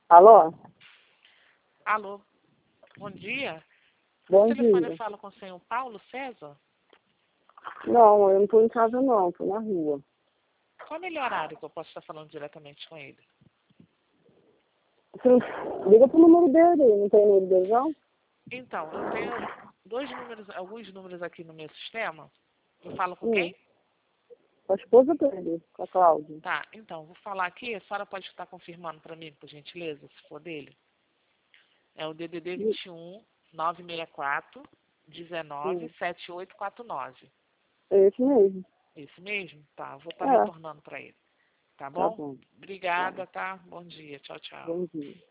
Alô? Alô, bom dia. Bom O telefone dia. fala com o senhor Paulo César? Não, eu não estou em casa não, estou na rua. Qual o melhor horário que eu posso estar falando diretamente com ele? Você liga pro número dele, não tem número dele não? Então, eu tenho alguns números aqui no meu sistema. Eu falo com Hum. quem? Com a esposa dele, com a Cláudia. Tá, então, vou falar aqui. A senhora pode estar confirmando para mim, por gentileza, se for dele. É o DDD 21 964 19 7849. É esse mesmo. Esse mesmo? Tá, eu vou estar É, retornando para ele. Tá tá bom? bom. Obrigada, tá? Bom dia. Tchau, tchau. Bom dia.